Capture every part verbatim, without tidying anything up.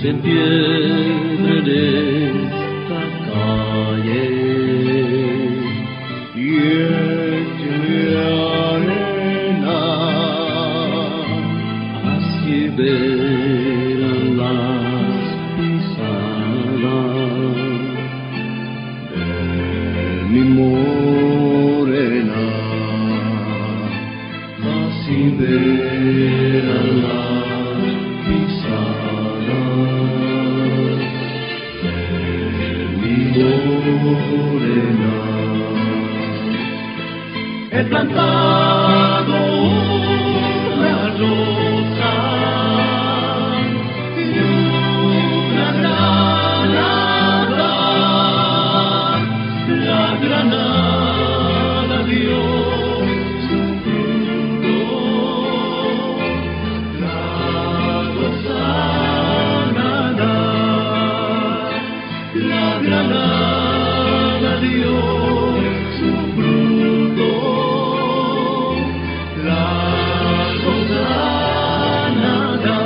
en piedra en esta calle y échale arena, así verán las pisadas de mi morena, así verán las pisadas de mi morena. He plantado una rosa y una granada, la granada dio su fruto, la rosa nada, la granada dio su fruto, la rosa nada.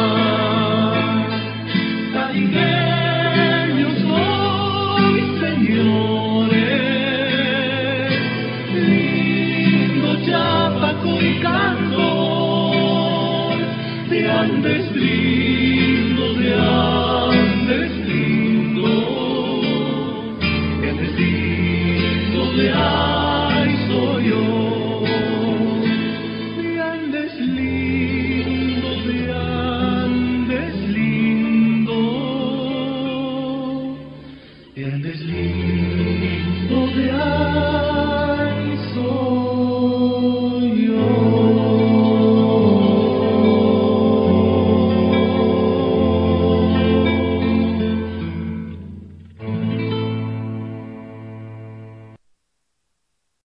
Caribeño soy, señores, lindo chapaco y cantor de Andes.